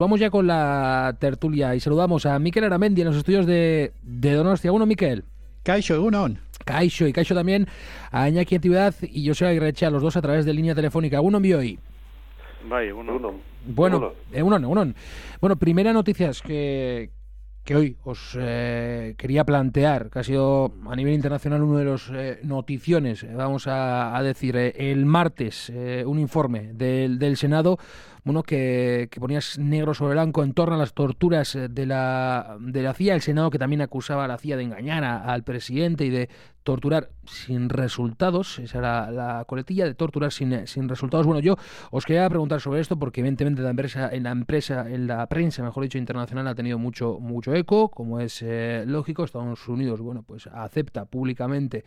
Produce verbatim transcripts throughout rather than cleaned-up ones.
Vamos ya con la tertulia y saludamos a Mikel Aramendi en los estudios de, de Donostia. Uno, Mikel. Kaixo, uno. Kaixo, y Kaixo también a Iñaki Antigüedad y José Aguirrechea, los dos a través de línea telefónica. Uno envió hoy. Vaya, uno. uno. Bueno, uno, uno, uno. Bueno, primera noticia es que, que hoy os eh, quería plantear, que ha sido a nivel internacional uno de los eh, noticiones, vamos a, a decir, eh, el martes, eh, un informe del, del Senado, bueno, que, que ponías negro sobre blanco en torno a las torturas de la, de la C I A, el Senado que también acusaba a la C I A de engañar a, al presidente y de torturar sin resultados, esa era la coletilla, de torturar sin, sin resultados. Bueno, yo os quería preguntar sobre esto porque evidentemente la empresa, en la empresa, en la prensa, mejor dicho, internacional ha tenido mucho, mucho eco, como es eh, lógico. Estados Unidos, bueno, pues acepta públicamente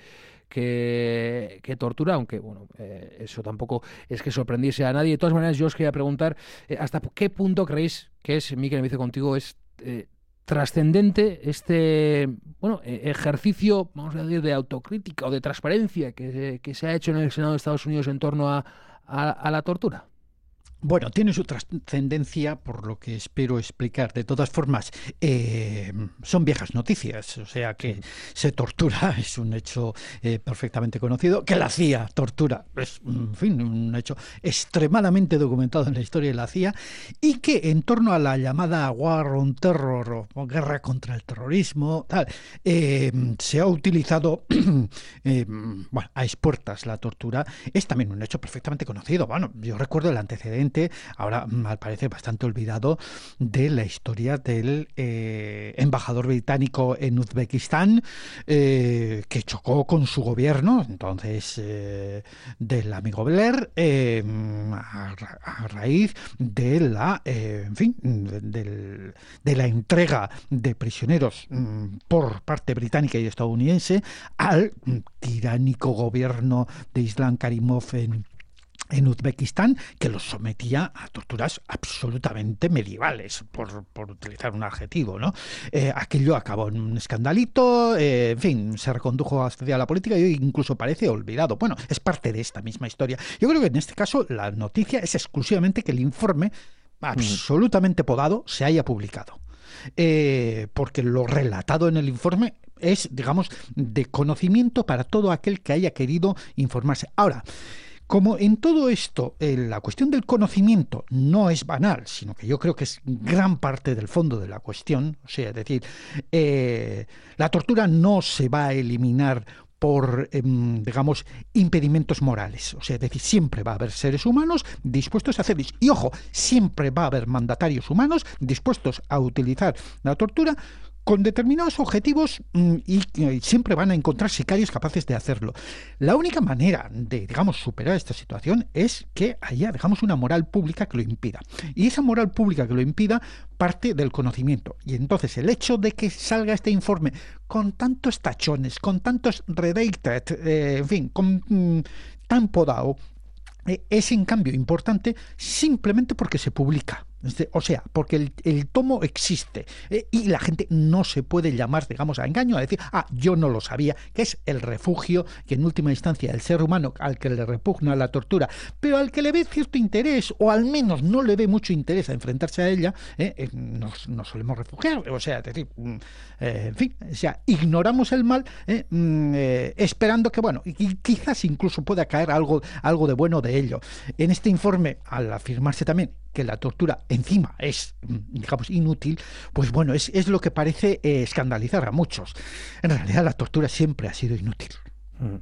que, que tortura, aunque bueno, eh, eso tampoco es que sorprendiese a nadie. De todas maneras, yo os quería preguntar eh, hasta qué punto creéis que es, Mikel, empiezo contigo, es eh, trascendente este bueno ejercicio, vamos a decir, de autocrítica o de transparencia que, que se ha hecho en el Senado de Estados Unidos en torno a, a, a la tortura. Bueno, tiene su trascendencia por lo que espero explicar. De todas formas, eh, son viejas noticias, o sea que sí. Se tortura, es un hecho eh, perfectamente conocido, que la C I A tortura, es en fin, un hecho extremadamente documentado en la historia de la C I A, y que en torno a la llamada War on Terror o guerra contra el terrorismo, tal, eh, se ha utilizado eh, bueno, a expuertas la tortura, es también un hecho perfectamente conocido. Bueno, yo recuerdo el antecedente, ahora al parecer bastante olvidado, de la historia del eh, embajador británico en Uzbekistán, eh, que chocó con su gobierno, entonces eh, del amigo Blair, eh, a, a raíz de la, eh, en fin, de, de la entrega de prisioneros mm, por parte británica y estadounidense al mm, tiránico gobierno de Islam Karimov en en Uzbekistán, que los sometía a torturas absolutamente medievales, por, por utilizar un adjetivo, ¿no? Eh, aquello acabó en un escandalito, eh, en fin, se recondujo hacia la política y hoy incluso parece olvidado. Bueno, es parte de esta misma historia. Yo creo que en este caso la noticia es exclusivamente que el informe absolutamente podado se haya publicado. Eh, porque lo relatado en el informe es, digamos, de conocimiento para todo aquel que haya querido informarse. Ahora, como en todo esto, eh, la cuestión del conocimiento no es banal, sino que yo creo que es gran parte del fondo de la cuestión, o sea, es decir, eh, la tortura no se va a eliminar por, eh, digamos, impedimentos morales. O sea, es decir, siempre va a haber seres humanos dispuestos a hacerlo. Y ojo, siempre va a haber mandatarios humanos dispuestos a utilizar la tortura con determinados objetivos y, y siempre van a encontrar sicarios capaces de hacerlo. La única manera de, digamos, superar esta situación es que haya, digamos, una moral pública que lo impida. Y esa moral pública que lo impida parte del conocimiento. Y entonces el hecho de que salga este informe con tantos tachones, con tantos redacted, eh, en fin, con mm, tan podado, eh, es en cambio importante simplemente porque se publica. O sea, porque el, el tomo existe eh, y la gente no se puede llamar, digamos, a engaño, a decir, ah, yo no lo sabía, que es el refugio que en última instancia el ser humano al que le repugna la tortura, pero al que le ve cierto interés, o al menos no le ve mucho interés a enfrentarse a ella, eh, eh, nos, nos solemos refugiar. O sea, es decir, eh, en fin, o sea, ignoramos el mal eh, eh, esperando que, bueno, y quizás incluso pueda caer algo, algo de bueno de ello. En este informe, al afirmarse también que la tortura encima es, digamos, inútil, pues bueno, es, es lo que parece eh, escandalizar a muchos. En realidad la tortura siempre ha sido inútil. Mm.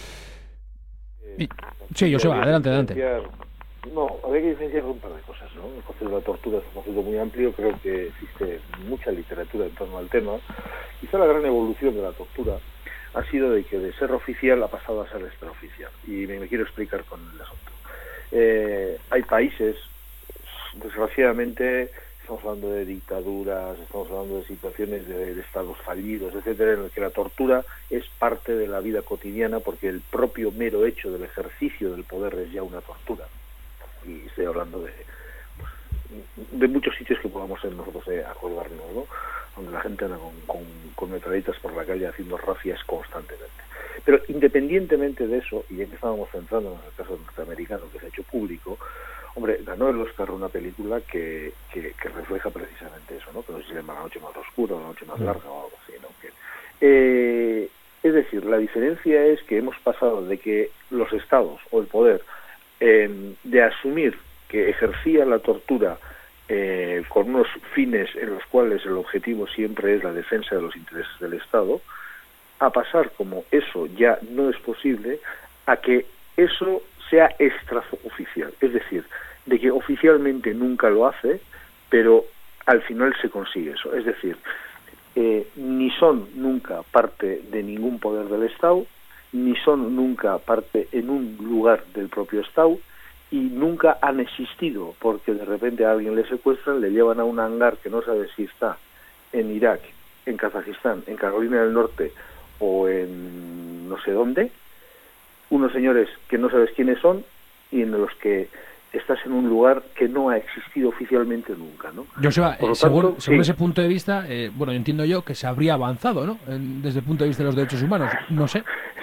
Sí, Joseba, adelante, adelante. No, habría que diferenciar un par de cosas, ¿no? El concepto de la tortura es un concepto muy amplio, creo que existe mucha literatura en torno al tema. Quizá la gran evolución de la tortura ha sido de que de ser oficial ha pasado a ser extraoficial. Y me, me quiero explicar con el asunto. Eh, hay países, desgraciadamente, estamos hablando de dictaduras, estamos hablando de situaciones de, de estados fallidos, etcétera, en el que la tortura es parte de la vida cotidiana porque el propio mero hecho del ejercicio del poder es ya una tortura. Y estoy hablando de, pues, de muchos sitios que podamos ser nosotros eh, acordarnos, ¿no? Donde la gente anda con, con, con metralletas por la calle haciendo rafias constantemente. Pero independientemente de eso, y ya que estábamos centrando en el caso norteamericano que se ha hecho público, Hombre, ganó el Oscar una película que, que, que refleja precisamente eso, ¿no? Que no sé si se llama La noche más oscura o La noche más larga o algo así, ¿no? Que, eh, es decir, la diferencia es que hemos pasado de que los estados o el poder eh, de asumir que ejercía la tortura eh, con unos fines en los cuales el objetivo siempre es la defensa de los intereses del Estado, a pasar como eso ya no es posible, a que eso sea extraoficial, es decir, de que oficialmente nunca lo hace, pero al final se consigue eso, es decir, eh, ni son nunca parte de ningún poder del Estado, ni son nunca parte en un lugar del propio Estado, y nunca han existido, porque de repente a alguien le secuestran, le llevan a un hangar que no sabe si está en Irak, en Kazajistán, en Carolina del Norte o en no sé dónde, unos señores que no sabes quiénes son y en los que estás en un lugar que no ha existido oficialmente nunca, ¿no? Joseba, eh, según, tanto, según sí. ese punto de vista, eh, bueno, entiendo yo que se habría avanzado, ¿no? En, desde el punto de vista de los derechos humanos, no sé.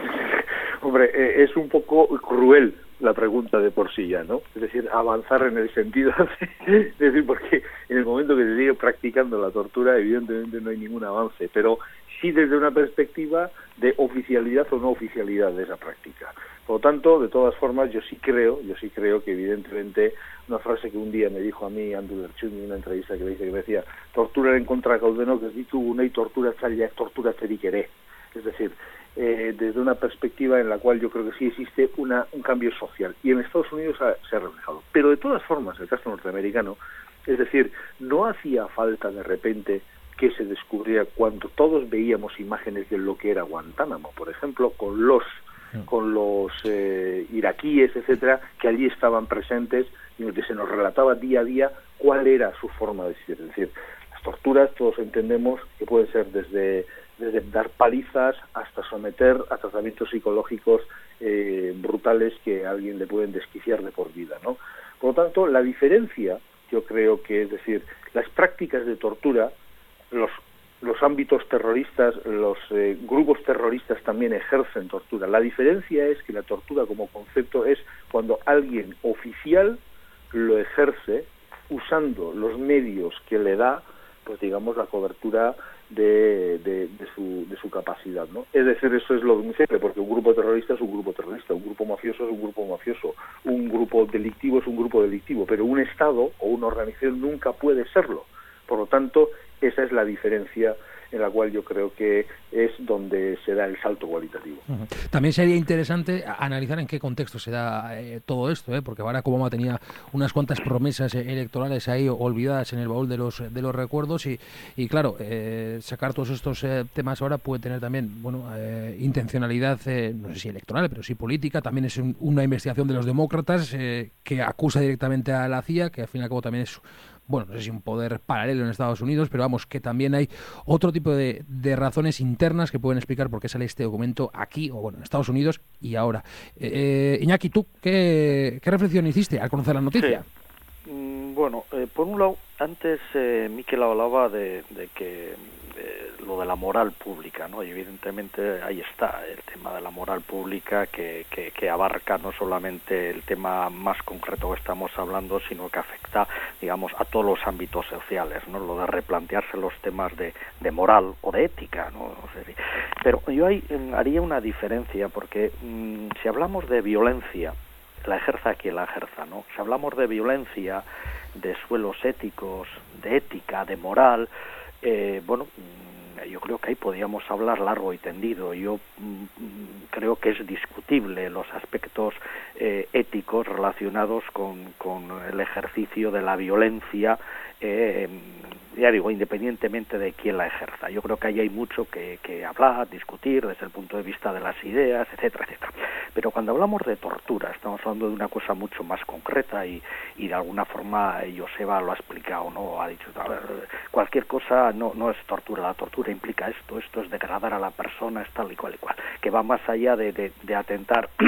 Hombre, eh, es un poco cruel la pregunta de por sí ya, ¿no? Es decir, avanzar en el sentido de, es decir, porque en el momento que se sigue practicando la tortura, evidentemente no hay ningún avance, pero sí desde una perspectiva de oficialidad o no oficialidad de esa práctica. Por lo tanto, de todas formas, yo sí creo, yo sí creo que evidentemente una frase que un día me dijo a mí Andrew Lerchun en una entrevista que le hice, que me decía, tortura en contra caudeno que es dicho una y tortura ya tortura queré. Es decir, eh, desde una perspectiva en la cual yo creo que sí existe una, un cambio social. Y en Estados Unidos ha, se ha reflejado. Pero de todas formas, el caso norteamericano, es decir, no hacía falta de repente que se descubriera cuando todos veíamos imágenes de lo que era Guantánamo, por ejemplo, con los con los eh, iraquíes, etcétera, que allí estaban presentes y en el que se nos relataba día a día cuál era su forma de ser. Es decir, las torturas todos entendemos que pueden ser desde, desde dar palizas hasta someter a tratamientos psicológicos eh, brutales que a alguien le pueden desquiciar de por vida, ¿no? Por lo tanto, la diferencia, yo creo que, es decir, las prácticas de tortura, los los ámbitos terroristas, los eh, grupos terroristas también ejercen tortura. La diferencia es que la tortura como concepto es cuando alguien oficial lo ejerce usando los medios que le da, pues digamos, la cobertura de, de, de, su, de su capacidad, ¿no? Es decir, eso es lo simple, porque un grupo terrorista es un grupo terrorista, un grupo mafioso es un grupo mafioso, un grupo delictivo es un grupo delictivo, pero un Estado o una organización nunca puede serlo. Por lo tanto, esa es la diferencia en la cual yo creo que es donde se da el salto cualitativo. Uh-huh. También sería interesante analizar en qué contexto se da eh, todo esto, ¿eh? Porque Barack Obama tenía unas cuantas promesas eh, electorales ahí olvidadas en el baúl de los de los recuerdos y, y claro, eh, sacar todos estos eh, temas ahora puede tener también, bueno, eh, intencionalidad, eh, no sé si electoral, pero sí política. También es un, una investigación de los demócratas eh, que acusa directamente a la C I A, que al fin y al cabo también es, bueno, no sé si un poder paralelo en Estados Unidos, pero vamos, que también hay otro tipo de, de razones internas que pueden explicar por qué sale este documento aquí, o bueno, en Estados Unidos y ahora. Eh, Iñaki, ¿tú qué, qué reflexión hiciste al conocer la noticia? Sí. Mm, bueno, eh, por un lado, antes eh, Miquel hablaba de, de que eh, lo de la moral pública, ¿no? Y evidentemente ahí está el tema de la moral pública que, que, que abarca no solamente el tema más concreto que estamos hablando, sino que afecta, digamos, a todos los ámbitos sociales, ¿no? Lo de replantearse los temas de, de moral o de ética, ¿no? No sé si. Pero yo ahí eh, haría una diferencia, porque mmm, si hablamos de violencia, la ejerza quien la ejerza, ¿no? Si hablamos de violencia, de suelos éticos, de ética, de moral, eh, bueno, yo creo que ahí podríamos hablar largo y tendido. Yo mm, creo que es discutible los aspectos eh, éticos relacionados con, con el ejercicio de la violencia, eh, ya digo, independientemente de quién la ejerza. Yo creo que ahí hay mucho que, que hablar, discutir desde el punto de vista de las ideas, etcétera, etcétera. Pero cuando hablamos de tortura, estamos hablando de una cosa mucho más concreta y, y de alguna forma Joseba lo ha explicado, ¿no? Ha dicho, a ver, cualquier cosa no, no es tortura, la tortura implica esto, esto es degradar a la persona, es tal y cual y cual, que va más allá de, de, de atentar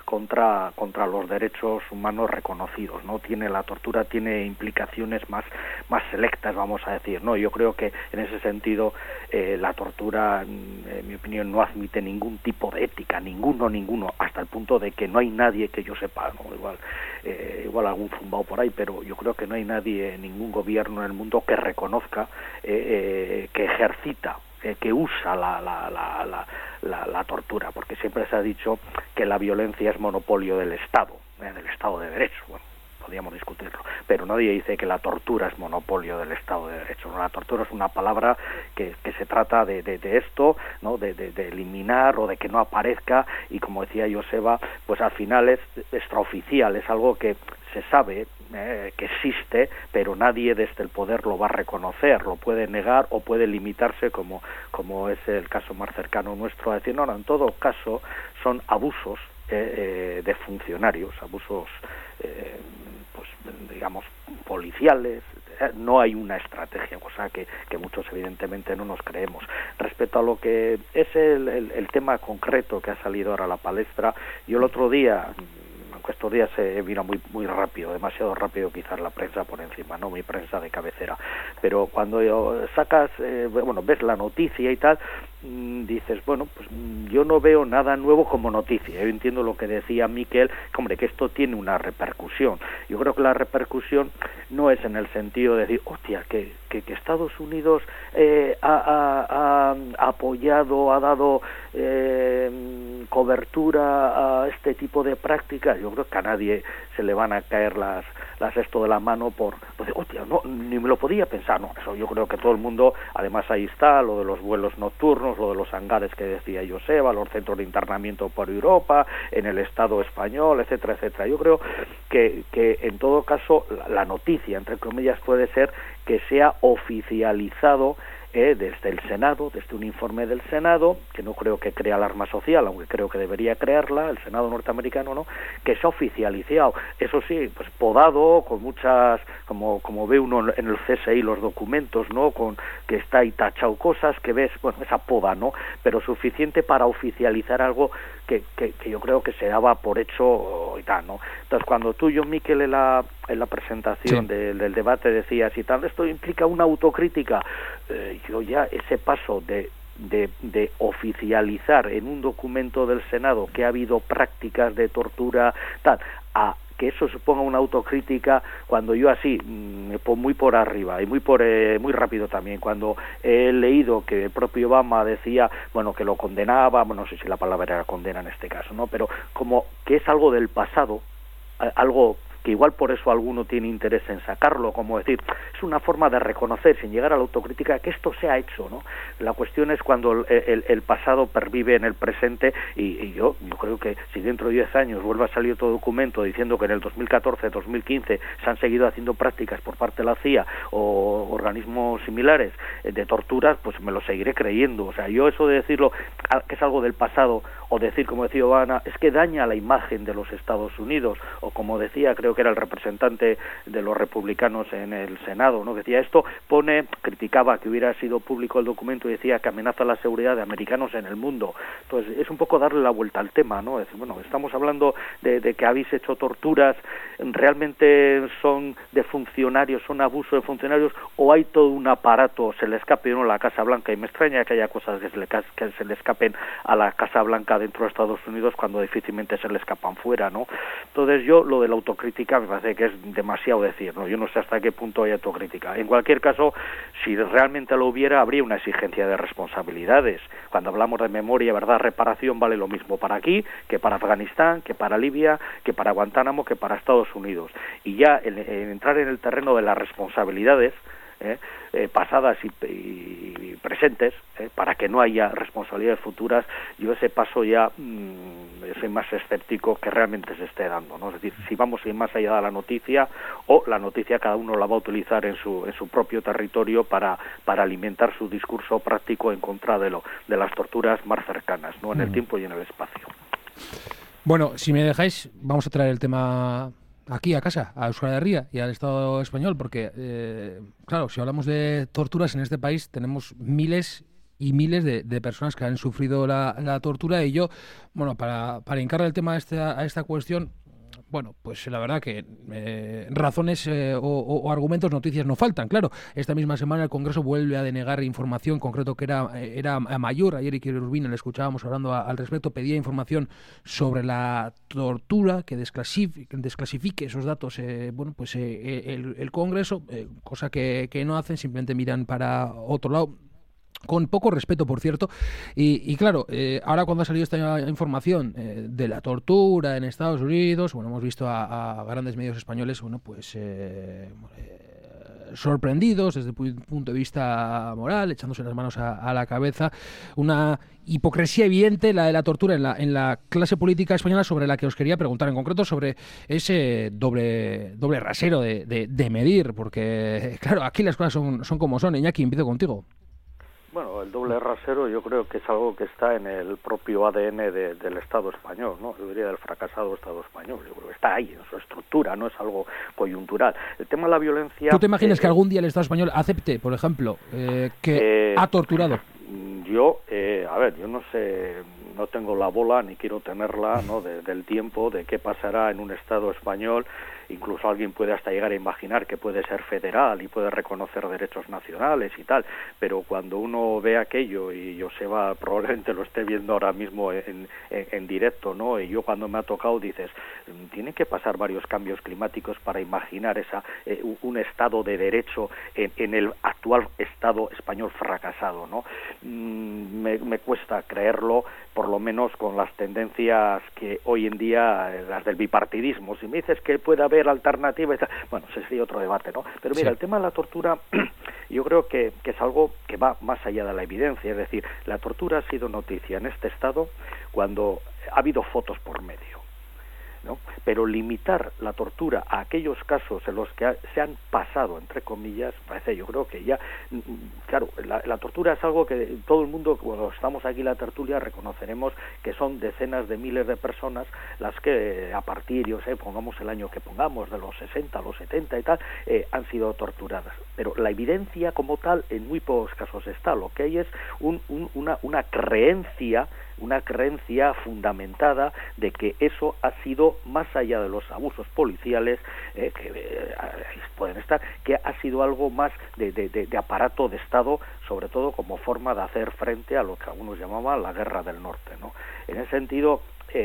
contra contra los derechos humanos reconocidos, ¿no? Tiene la tortura tiene implicaciones más más selectas, vamos a decir, ¿no? Yo creo que en ese sentido eh, la tortura, en mi opinión, no admite ningún tipo de ética, ninguno, ninguno, hasta el punto de que no hay nadie que yo sepa, ¿no? Igual, eh, igual algún zumbao por ahí, pero yo creo que no hay nadie, ningún gobierno en el mundo que reconozca eh, eh, que ejercita que usa la, la, la, la, la, la tortura, porque siempre se ha dicho que la violencia es monopolio del Estado, eh, del Estado de Derecho. Bueno, podríamos discutirlo, pero nadie dice que la tortura es monopolio del Estado de Derecho, ¿no? La tortura es una palabra que, que se trata de, de, de esto, ¿no? De, de, de eliminar o de que no aparezca, y como decía Joseba, pues al final es extraoficial, es algo que se sabe eh, que existe, pero nadie desde el poder lo va a reconocer, lo puede negar o puede limitarse, como, como es el caso más cercano nuestro, a decir, no, no, en todo caso son abusos eh, eh, de funcionarios, abusos eh, pues digamos policiales, no hay una estrategia, cosa que, que muchos evidentemente no nos creemos. Respecto a lo que es el, el, el tema concreto que ha salido ahora a la palestra, yo el otro día, aunque estos días se vino muy muy rápido, demasiado rápido quizás la prensa por encima, no mi prensa de cabecera, pero cuando sacas, eh, bueno, ves la noticia y tal, dices, bueno, pues yo no veo nada nuevo como noticia. Yo entiendo lo que decía Miquel, que, hombre, que esto tiene una repercusión. Yo creo que la repercusión no es en el sentido de decir, hostia, que, que, que Estados Unidos eh, ha, ha, ha apoyado, ha dado eh, cobertura a este tipo de prácticas. Yo creo que a nadie se le van a caer las, las esto de la mano por, pues, hostia, no, ni me lo podía pensar, no, eso yo creo que todo el mundo, además ahí está lo de los vuelos nocturnos, lo de los hangares que decía Joseba, los centros de internamiento por Europa, en el Estado español, etcétera, etcétera. Yo creo que, que en todo caso la, la noticia, entre comillas, puede ser que sea oficializado Eh, desde el Senado, desde un informe del Senado, que no creo que crea alarma social, aunque creo que debería crearla, el Senado norteamericano, ¿no?, que se ha oficializado, eso sí, pues podado, con muchas, como como ve uno en el C S I los documentos, ¿no?, con que está ahí tachado cosas, que ves, bueno, esa poda, ¿no?, pero suficiente para oficializar algo que, que, que yo creo que se daba por hecho y tal, ¿no? Entonces, cuando tú, John Miquel, en la, en la presentación sí. de, del debate decías y tal, esto implica una autocrítica, eh, yo ya ese paso de, de, de oficializar en un documento del Senado que ha habido prácticas de tortura, tal, a que eso suponga una autocrítica, cuando yo así, muy por arriba y muy por eh, muy rápido también, cuando he leído que el propio Obama decía, bueno, que lo condenaba, bueno, no sé si la palabra era condena en este caso, ¿no?, pero como que es algo del pasado, algo que igual por eso alguno tiene interés en sacarlo, como decir, es una forma de reconocer, sin llegar a la autocrítica, que esto se ha hecho, ¿no? La cuestión es cuando el, el, el pasado pervive en el presente, y, y yo yo creo que si dentro de diez años vuelve a salir otro documento diciendo que en el dos mil catorce, dos mil quince se han seguido haciendo prácticas por parte de la C I A o organismos similares de torturas, pues me lo seguiré creyendo. O sea, yo eso de decirlo, que es algo del pasado, o decir, como decía Obama, es que daña la imagen de los Estados Unidos, o como decía, creo que era el representante de los republicanos en el Senado, ¿no?, que decía, esto pone, criticaba que hubiera sido público el documento y decía que amenaza la seguridad de americanos en el mundo. Entonces, es un poco darle la vuelta al tema, ¿no? Es, bueno, estamos hablando de, de que habéis hecho torturas, ¿realmente son de funcionarios, son abuso de funcionarios, o hay todo un aparato, se le escape uno a la Casa Blanca? Y me extraña que haya cosas que se le, que se le escapen a la Casa Blanca dentro de Estados Unidos cuando difícilmente se le escapan fuera, ¿no? Entonces, yo, lo de la autocrítica me parece que es demasiado decir, ¿no? Yo no sé hasta qué punto hay autocrítica. En cualquier caso, si realmente lo hubiera, habría una exigencia de responsabilidades. Cuando hablamos de memoria, verdad, reparación, vale lo mismo para aquí, que para Afganistán, que para Libia, que para Guantánamo, que para Estados Unidos. Y ya en, en entrar en el terreno de las responsabilidades, Eh, eh, pasadas y, y presentes, eh, para que no haya responsabilidades futuras, yo ese paso ya mmm, soy más escéptico que realmente se esté dando, ¿no? Es decir, si vamos a ir más allá de la noticia, o la noticia cada uno la va a utilizar en su en su propio territorio para para alimentar su discurso práctico en contra de lo de las torturas más cercanas, ¿no?, en el tiempo y en el espacio. Bueno, si me dejáis, vamos a traer el tema aquí a casa, a Euskal Herria y al Estado español, porque, eh, claro, si hablamos de torturas en este país, tenemos miles y miles de, de personas que han sufrido la, la tortura. Y yo, bueno, para, para hincarle el tema a esta, a esta cuestión, bueno, pues la verdad que eh, razones eh, o, o argumentos, noticias no faltan, claro. Esta misma semana el Congreso vuelve a denegar información, en concreto que era, era mayor. Ayer Iker Urbina, le escuchábamos hablando a, al respecto, pedía información sobre la tortura, que desclasifique, desclasifique esos datos, eh, bueno, pues eh, el, el Congreso, eh, cosa que, que no hacen, simplemente miran para otro lado. Con poco respeto, por cierto, y, y claro, eh, ahora cuando ha salido esta información eh, de la tortura en Estados Unidos, bueno, hemos visto a, a grandes medios españoles, bueno, pues eh, eh, sorprendidos desde el punto de vista moral, echándose las manos a, a la cabeza, una hipocresía evidente, la de la tortura en la, en la clase política española, sobre la que os quería preguntar en concreto, sobre ese doble doble rasero de, de, de medir, porque claro, aquí las cosas son, son como son. Iñaki, empiezo contigo. Bueno, el doble rasero yo creo que es algo que está en el propio A D N de, del Estado español, ¿no? Yo diría del fracasado Estado español. Yo creo que está ahí, en su estructura, no es algo coyuntural. El tema de la violencia... ¿Tú te imaginas eh, que algún día el Estado español acepte, por ejemplo, eh, que eh, ha torturado? Yo, eh, a ver, yo no sé, no tengo la bola, ni quiero tenerla, ¿no?, de, del tiempo, de qué pasará en un Estado español. Incluso alguien puede hasta llegar a imaginar que puede ser federal y puede reconocer derechos nacionales y tal, pero cuando uno ve aquello, y Joseba probablemente lo esté viendo ahora mismo en, en, en directo, ¿no? Y yo cuando me ha tocado dices, tienen que pasar varios cambios climáticos para imaginar esa eh, un Estado de derecho en, en el actual Estado español fracasado, ¿no? Mm, me, me cuesta creerlo, por lo menos con las tendencias que hoy en día, las del bipartidismo. Si me dices que puede haber alternativas, bueno, ese sería otro debate, ¿no? Pero mira, sí. El tema de la tortura, yo creo que, que es algo que va más allá de la evidencia. Es decir, la tortura ha sido noticia en este Estado cuando ha habido fotos por medio, ¿no? Pero limitar la tortura a aquellos casos en los que ha, se han pasado, entre comillas, parece, yo creo que ya, claro, la, la tortura es algo que todo el mundo, cuando estamos aquí en la tertulia, reconoceremos que son decenas de miles de personas las que a partir, yo sé, pongamos el año que pongamos, de los sesenta, los setenta y tal, eh, han sido torturadas. Pero la evidencia como tal en muy pocos casos está. Lo que hay es un, un, una, una creencia una creencia fundamentada de que eso ha sido, más allá de los abusos policiales eh, que eh, pueden estar, que ha sido algo más de, de, de, de aparato de Estado, sobre todo como forma de hacer frente a lo que algunos llamaban la guerra del norte, ¿no? En ese sentido,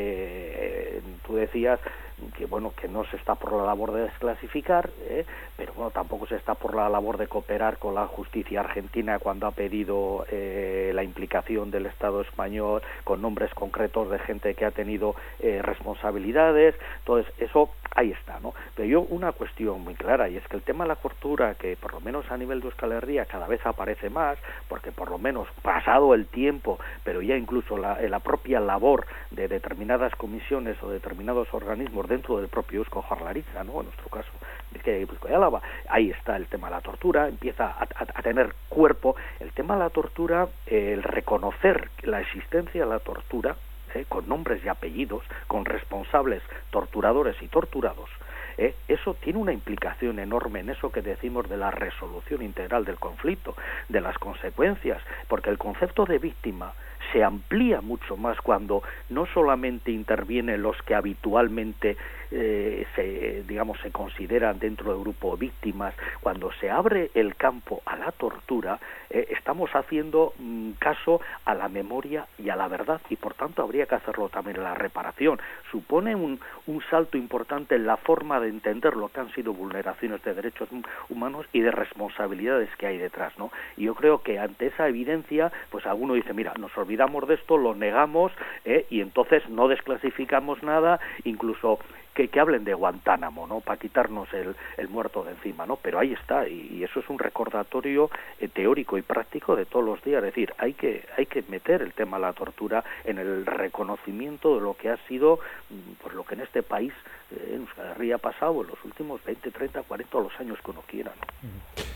eh, tú decías que bueno, que no se está por la labor de desclasificar, eh, pero bueno, tampoco se está por la labor de cooperar con la justicia argentina cuando ha pedido eh, la implicación del Estado español con nombres concretos de gente que ha tenido eh, responsabilidades. Entonces, eso ahí está, ¿no? Pero yo una cuestión muy clara, y es que el tema de la tortura, que por lo menos a nivel de Euskal Herria cada vez aparece más, porque por lo menos pasado el tiempo, pero ya incluso la, la propia labor de determinadas comisiones o determinados organismos dentro del propio Eusko Jaurlaritza, ¿no? En nuestro caso, Bizkaia, Gipuzkoa y Álava, ahí está el tema de la tortura, empieza a, a, a tener cuerpo. El tema de la tortura, eh, el reconocer la existencia de la tortura, eh, con nombres y apellidos, con responsables torturadores y torturados, eh, eso tiene una implicación enorme en eso que decimos de la resolución integral del conflicto, de las consecuencias, porque el concepto de víctima se amplía mucho más cuando no solamente intervienen los que habitualmente eh, se, digamos, se consideran dentro del grupo víctimas. Cuando se abre el campo a la tortura, eh, estamos haciendo mm, caso a la memoria y a la verdad, y por tanto habría que hacerlo también en la reparación. Supone un, un salto importante en la forma de entender lo que han sido vulneraciones de derechos humanos y de responsabilidades que hay detrás, ¿no? Y yo creo que ante esa evidencia, pues alguno dice, mira, nos olvidamos de esto, lo negamos, eh, y entonces no desclasificamos nada, incluso que, que hablen de Guantánamo, ¿no? Para quitarnos el, el muerto de encima, ¿no? Pero ahí está, y, y eso es un recordatorio eh, teórico y práctico de todos los días. Es decir, hay que hay que meter el tema de la tortura en el reconocimiento de lo que ha sido, pues lo que en este país eh, en Euskal Herria ha pasado en los últimos veinte, treinta, cuarenta o los años que uno quiera, ¿no?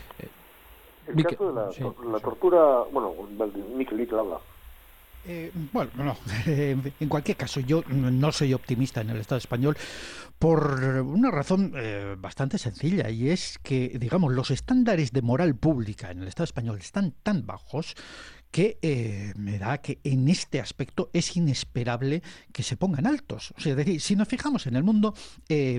El caso de la, sí, la tortura, bueno, Mikel, Mikel habla. Eh, bueno, no, eh, en cualquier caso, yo no soy optimista en el Estado español por una razón eh, bastante sencilla, y es que, digamos, los estándares de moral pública en el Estado español están tan bajos que eh, me da que en este aspecto es inesperable que se pongan altos. O sea, es decir, si nos fijamos en el mundo, eh,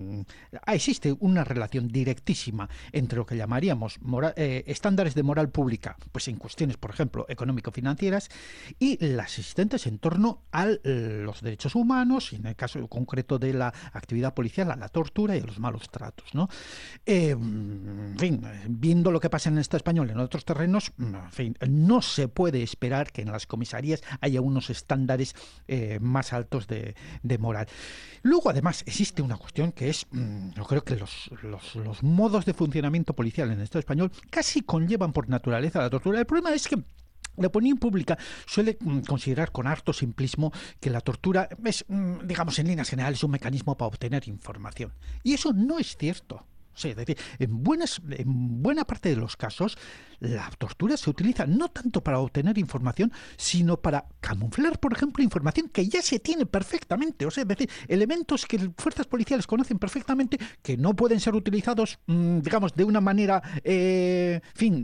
existe una relación directísima entre lo que llamaríamos moral, eh, estándares de moral pública, pues en cuestiones, por ejemplo, económico-financieras, y las existentes en torno a los derechos humanos, y en el caso concreto de la actividad policial, a la tortura y a los malos tratos, ¿no? Eh, en fin, viendo lo que pasa en el Estado español en otros terrenos, en fin, no se puede esperar que en las comisarías haya unos estándares eh, más altos de, de moral. Luego, además, existe una cuestión que es, yo creo que los, los, los modos de funcionamiento policial en el Estado español casi conllevan por naturaleza la tortura. El problema es que la opinión pública suele considerar con harto simplismo que la tortura es, digamos, en líneas generales, un mecanismo para obtener información. Y eso no es cierto. O sea, es decir, en, buenas, en buena parte de los casos, la tortura se utiliza no tanto para obtener información, sino para camuflar, por ejemplo, información que ya se tiene perfectamente. O sea, es decir, elementos que fuerzas policiales conocen perfectamente, que no pueden ser utilizados, mmm, digamos, de una manera, eh, en fin,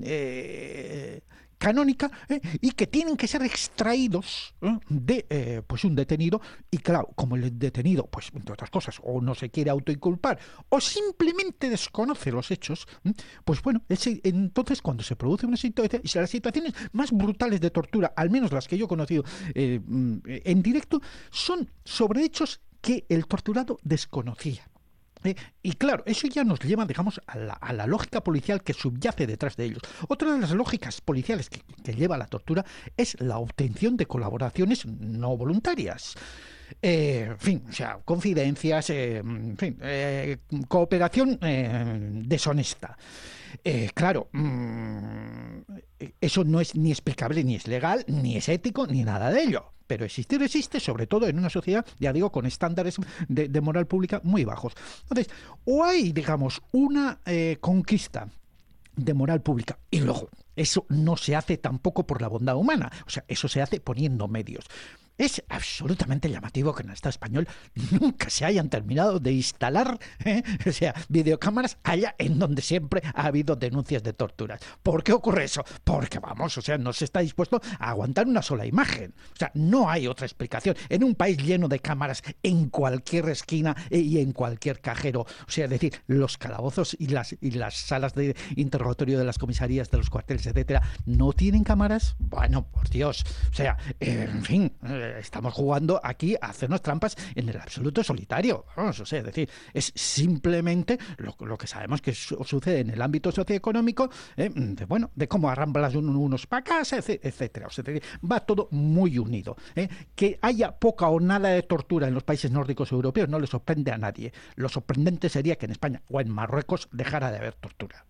eh, canónica, ¿eh? y que tienen que ser extraídos ¿eh? de eh, pues un detenido, y claro, como el detenido, pues entre otras cosas, o no se quiere autoinculpar o simplemente desconoce los hechos, ¿eh? pues bueno, ese, entonces cuando se produce una situación, y las situaciones más brutales de tortura, al menos las que yo he conocido eh, en directo, son sobre hechos que el torturado desconocía. Eh, y claro, eso ya nos lleva, digamos, a la, a la lógica policial que subyace detrás de ellos. Otra de las lógicas policiales que, que lleva a la tortura es la obtención de colaboraciones no voluntarias. Eh, en fin, o sea, confidencias, eh, en fin, eh, cooperación eh, deshonesta. Eh, claro, mmm, eso no es ni explicable, ni es legal, ni es ético, ni nada de ello. Pero existir existe, sobre todo en una sociedad, ya digo, con estándares de, de moral pública muy bajos. Entonces, o hay, digamos, una eh, conquista de moral pública, y luego, eso no se hace tampoco por la bondad humana, o sea, eso se hace poniendo medios. Es absolutamente llamativo que en el Estado español nunca se hayan terminado de instalar, ¿eh? o sea, videocámaras allá en donde siempre ha habido denuncias de torturas. ¿Por qué ocurre eso? Porque, vamos, o sea, no se está dispuesto a aguantar una sola imagen. O sea, no hay otra explicación. En un país lleno de cámaras en cualquier esquina y en cualquier cajero, o sea, es decir, los calabozos y las, y las salas de interrogatorio de las comisarías, de los cuarteles, etcétera, ¿no tienen cámaras? Bueno, por Dios. O sea, eh, en fin... Eh, estamos jugando aquí a hacernos trampas en el absoluto solitario. Vamos, o sea, es decir, es simplemente lo, lo que sabemos que su, sucede en el ámbito socioeconómico, eh, de, bueno, de cómo arramblas unos para casa, etcétera. O sea, va todo muy unido. Eh. Que haya poca o nada de tortura en los países nórdicos europeos no le sorprende a nadie. Lo sorprendente sería que en España o en Marruecos dejara de haber tortura.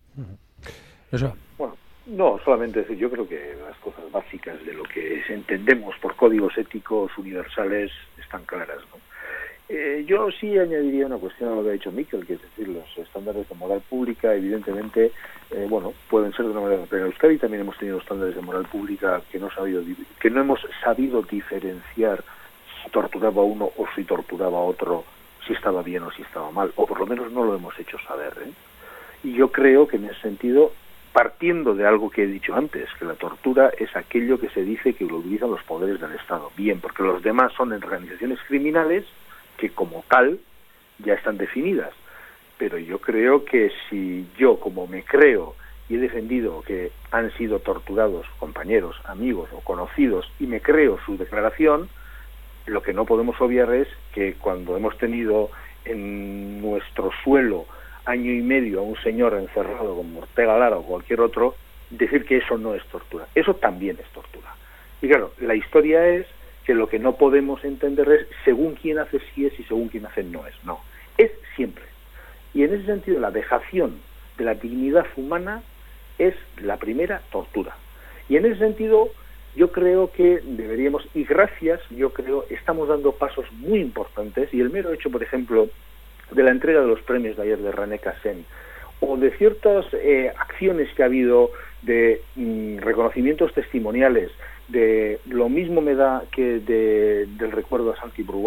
Eso. Bueno. No, solamente decir, yo creo que las cosas básicas de lo que entendemos por códigos éticos universales están claras, ¿no? Eh, yo sí añadiría una cuestión a lo que ha dicho Miquel, que es decir, los estándares de moral pública, evidentemente, eh, bueno, pueden ser de una manera, pero en Euskadi también hemos tenido estándares de moral pública que no, sabido, que no hemos sabido diferenciar si torturaba a uno o si torturaba a otro, si estaba bien o si estaba mal, o por lo menos no lo hemos hecho saber, ¿eh? Y yo creo que en ese sentido, partiendo de algo que he dicho antes, que la tortura es aquello que se dice que lo utilizan los poderes del Estado. Bien, porque los demás son organizaciones criminales que como tal ya están definidas. Pero yo creo que si yo, como me creo y he defendido que han sido torturados compañeros, amigos o conocidos y me creo su declaración, lo que no podemos obviar es que cuando hemos tenido en nuestro suelo año y medio a un señor encerrado como Ortega Lara o cualquier otro, decir que eso no es tortura. Eso también es tortura. Y claro, la historia es que lo que no podemos entender es según quién hace sí es y según quién hace no es. No, es siempre. Y en ese sentido la vejación de la dignidad humana es la primera tortura. Y en ese sentido yo creo que deberíamos, y gracias, yo creo, estamos dando pasos muy importantes, y el mero hecho, por ejemplo, de la entrega de los premios de ayer de René Cassin, o de ciertas eh, acciones que ha habido de mm, reconocimientos testimoniales, de lo mismo me da que de, del recuerdo a Santi Bruguar,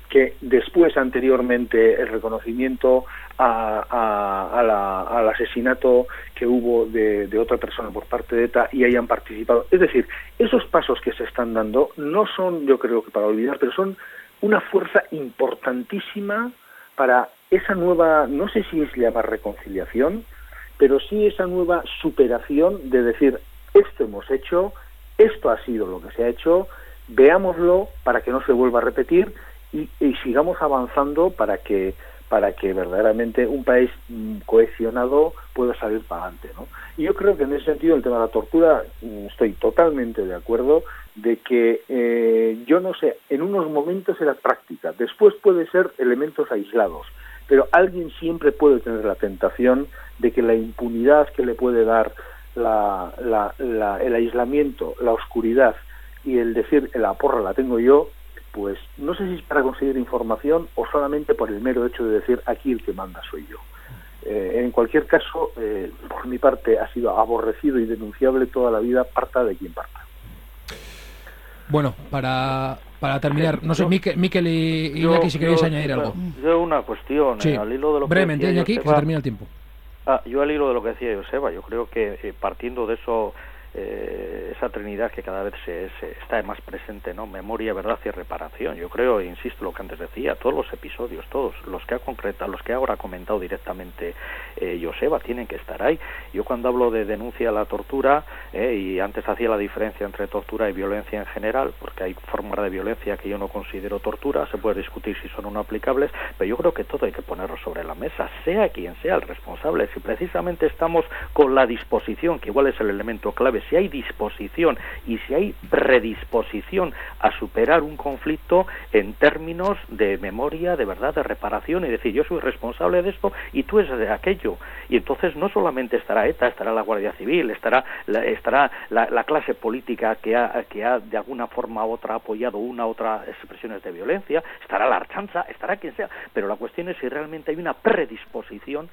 que después, anteriormente, el reconocimiento a, a, a la, al asesinato que hubo de, de otra persona por parte de ETA y hayan participado. Es decir, esos pasos que se están dando no son, yo creo que para olvidar, pero son una fuerza importantísima para esa nueva, no sé si es llamar reconciliación, pero sí esa nueva superación de decir, esto hemos hecho, esto ha sido lo que se ha hecho, veámoslo para que no se vuelva a repetir y, y sigamos avanzando para que para que verdaderamente un país mm, cohesionado pueda salir para adelante, ¿no? Y yo creo que en ese sentido el tema de la tortura, mm, estoy totalmente de acuerdo de que eh, yo no sé, en unos momentos era práctica, después puede ser elementos aislados, pero alguien siempre puede tener la tentación de que la impunidad que le puede dar la, la, la, el aislamiento, la oscuridad y el decir la porra la tengo yo, pues no sé si es para conseguir información o solamente por el mero hecho de decir aquí el que manda soy yo. Eh, en cualquier caso, eh, por mi parte ha sido aborrecido y denunciable toda la vida, parta de quien parta. Bueno, para, para terminar, no sé, yo, Miquel, Miquel y Iñaki, si queréis yo, añadir algo. Yo una cuestión, sí. eh, al hilo de lo brevemente, que decía Iñaki, Joseba, que se termina el tiempo. Ah, yo al hilo de lo que decía Joseba, yo creo que eh, partiendo de eso, eh, esa trinidad que cada vez se, se está más presente, ¿no? Memoria, verdad y reparación. Yo creo, insisto, lo que antes decía, todos los episodios, todos los que ha concretado, los que ahora ha comentado directamente eh, Joseba, tienen que estar ahí. Yo cuando hablo de denuncia a la tortura, eh, y antes hacía la diferencia entre tortura y violencia en general, porque hay formas de violencia que yo no considero tortura, se puede discutir si son o no aplicables, pero yo creo que todo hay que ponerlo sobre la mesa, sea quien sea el responsable. Si precisamente estamos con la disposición, que igual es el elemento clave, si hay disposición y si hay predisposición a superar un conflicto en términos de memoria, de verdad, de reparación, y decir, yo soy responsable de esto y tú eres de aquello. Y entonces no solamente estará ETA, estará la Guardia Civil, estará la, estará la, la clase política que ha, que ha de alguna forma u otra apoyado una u otra expresiones de violencia, estará la Archanza, estará quien sea, pero la cuestión es si realmente hay una predisposición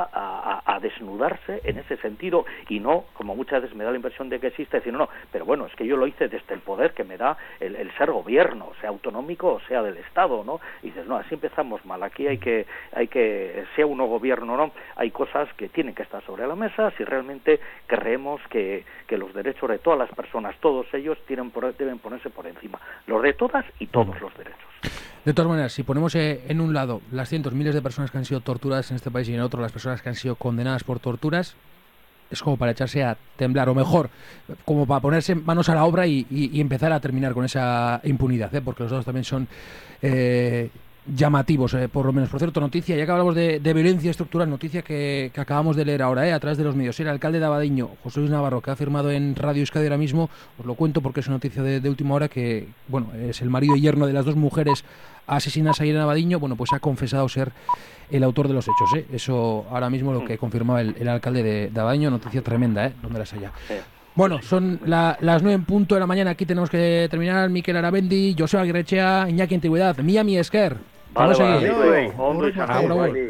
a, a, a desnudarse en ese sentido y no, como muchas veces me da la impresión de que existe, decir, no, no, pero bueno, es que yo lo hice desde el poder que me da el, el ser gobierno, sea autonómico o sea del Estado, ¿no? Y dices, no, así empezamos mal, aquí hay que, hay que, sea uno gobierno o no, hay cosas que tienen que estar sobre la mesa si realmente creemos que, que los derechos de todas las personas, todos ellos, tienen por, deben ponerse por encima, los de todas y todos los derechos. De todas maneras, si ponemos eh, en un lado las cientos, miles de personas que han sido torturadas en este país y en otro las personas que han sido condenadas por torturas, es como para echarse a temblar, o mejor, como para ponerse manos a la obra y, y, y empezar a terminar con esa impunidad, ¿eh? Porque los datos también son eh, llamativos, eh, por lo menos. Por cierto, noticia, ya que hablamos de, de violencia estructural, noticia que, que acabamos de leer ahora, eh, a través de los medios. El alcalde de Abadiño, José Luis Navarro, que ha firmado en Radio Euskadi ahora mismo, os lo cuento porque es una noticia de, de última hora, que bueno, es el marido y yerno de las dos mujeres asesinadas ayer en Abadiño, bueno, pues ha confesado ser el autor de los hechos, ¿eh? Eso ahora mismo lo que confirmaba el, el alcalde de, de Abadiño, noticia tremenda, ¿eh? Donde las haya. Bueno, son la, las nueve en punto de la mañana, aquí tenemos que terminar. Miquel Aramendi, Joseba Aguirrechea, Iñaki Antigüedad, Miami Esker. Vale, vale, vale.